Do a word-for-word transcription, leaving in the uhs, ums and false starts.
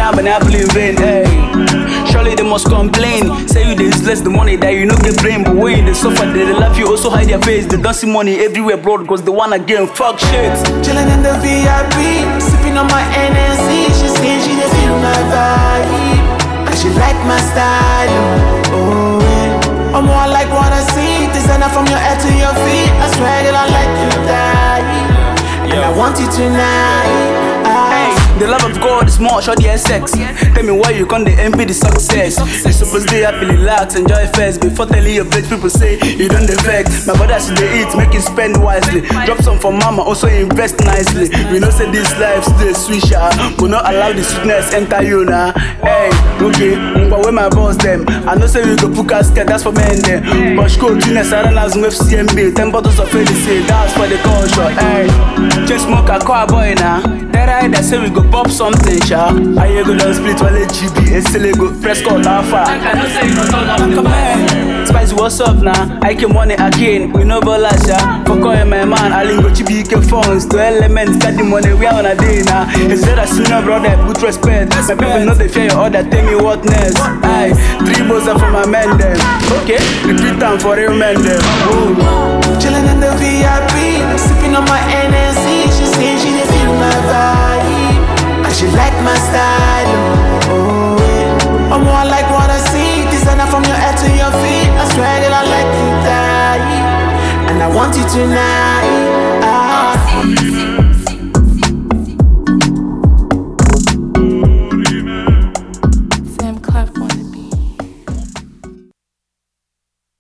now, but I believe in, hey. Surely they must complain. Say you they useless the money that you know they brain. But when they suffer, they, they love you, also hide their face. They don't see money everywhere, bro, because they wanna get fuck shit. Chillin' in the V I P, sipping on my N S C. She say she dey feel my vibe, and she like my style. Oh, yeah. I'm more like what I see. Designer from your head to your feet. I swear that I like you, daddy, and I want you tonight. The love of God is more, short the sex. Tell me why you can't envy the success. You supposed to happy, relax, enjoy first. Before telling your bitch, people say you don't defect. My brother should they eat, make you spend wisely. Drop some for mama, also invest nicely. We know say this life's the swisher, but not allow the sweetness enter you now. Hey, okay, but when my boss them, I know say we go put casket, that's for men them. But school tunes, I don't have some F C M B. Ten bottles of Freddy say that's for the culture. Hey, just smoke a car boy now. That I that say we go pop something, sha. I hear go down split while G B and still go press call alpha. I know say you don't talk about man. Spicy, what's up now? I came money again, we no ballers, ya. For calling my man, I lingo chibi ke phones. To elements, got the money we are on a day now. It's that a senior brother, put respect. My people know they fear your order, tell me what next. Aye, three balls are for my men them. Okay, repeat time for real men them. Chillin' in the V I P, sipping on my N S C. She say she dey feel my vibe, and she like my style. Oh, yeah. I'm more like what I see. Designer from your head to your feet. I swear that I like you, daddy, and I want you tonight.